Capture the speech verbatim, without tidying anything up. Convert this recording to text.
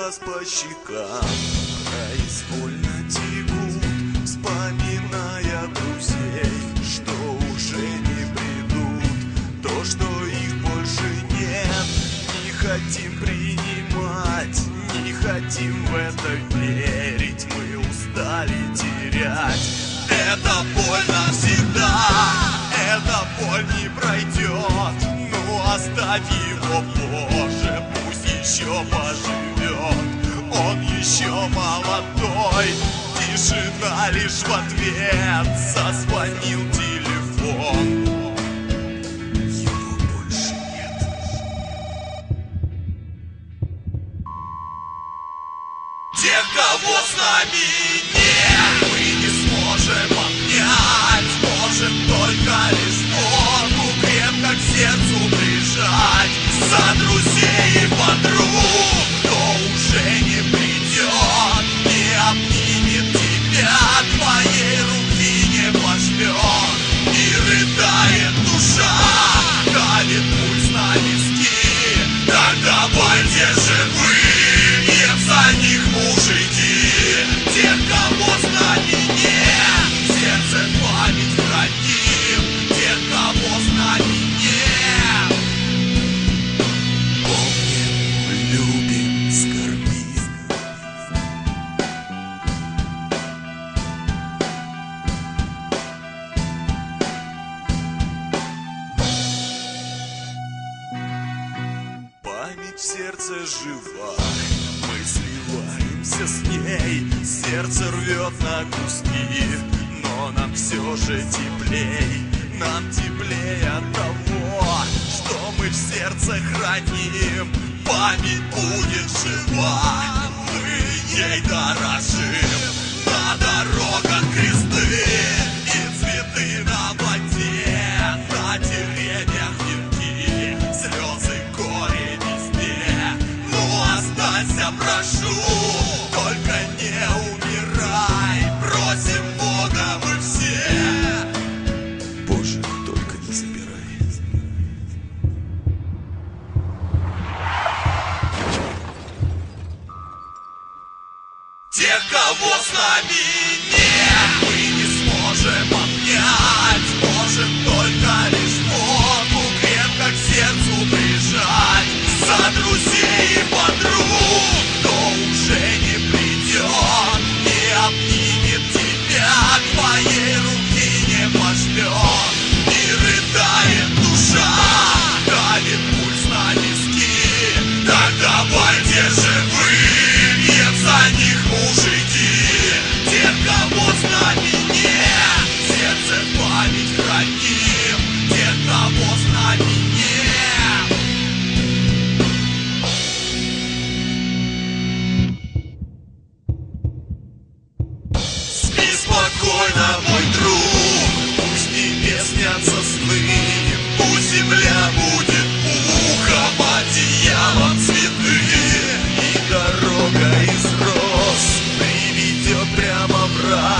глаз по щекам, произвольно текут, вспоминая друзей, что уже не придут, то, что их больше нет. Не хотим принимать, не хотим в это верить, мы устали терять. Это боль навсегда, эта боль не пройдет, ну оставь его, Боже, пусть еще поживет. Он еще молодой, тишина лишь в ответ, зазвонил телефон. Его больше нет. Тех, кого с нами нет, мы не сможем обнять, можем только лишь руку крепко к сердцу прижать. За друзей и подруг, кто уже не придет, не обнимет тебя, твоей руки не пожмет. И рыдает душа, давит пульс на виски. Так давайте же выпьем за них, мужики. Тех, кого с нами нет, сердце память храним. Тех, кого с нами нет, помним, любим, скорбим. Память в сердце жива, мы сливаемся с ней. Сердце рвет на куски, но нам все же теплей. Нам теплее от того, что мы в сердце храним. Память будет жива, мы ей дорожим. На дорогах кресты и цветы на воде, на деревьях венки, слезы, горе везде. Ну останься, прошу, только не умирай. Просим Бога мы все, Боже, только не забирай. Тех, кого с нами нет, мы не сможем обнять, можем только лишь руку крепко к сердцу прижать. За друзей и подруг, кто уже не придет, не обнимет тебя, твоей руки не пожмет. И рыдает душа, давит пульс на виски. Так давайте же выпьем за них, мужики. Тех, кого с нами нет, сердце память храним. Тех, кого с нами нет. Спи спокойно, мой друг, пусть небес снятся сны, пусть земля будет пухом, одеялом цветы. И дорога из роз приведет прямо в рай.